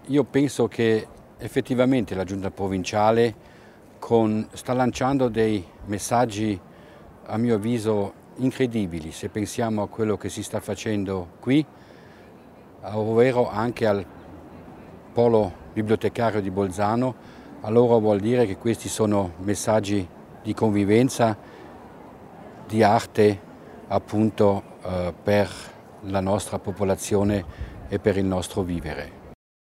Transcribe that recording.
io penso che effettivamente la Giunta provinciale sta lanciando dei messaggi, a mio avviso, incredibili, se pensiamo a quello che si sta facendo qui, ovvero anche al polo bibliotecario di Bolzano. Allora vuol dire che questi sono messaggi di convivenza, di arte, appunto, per la nostra popolazione e per il nostro vivere.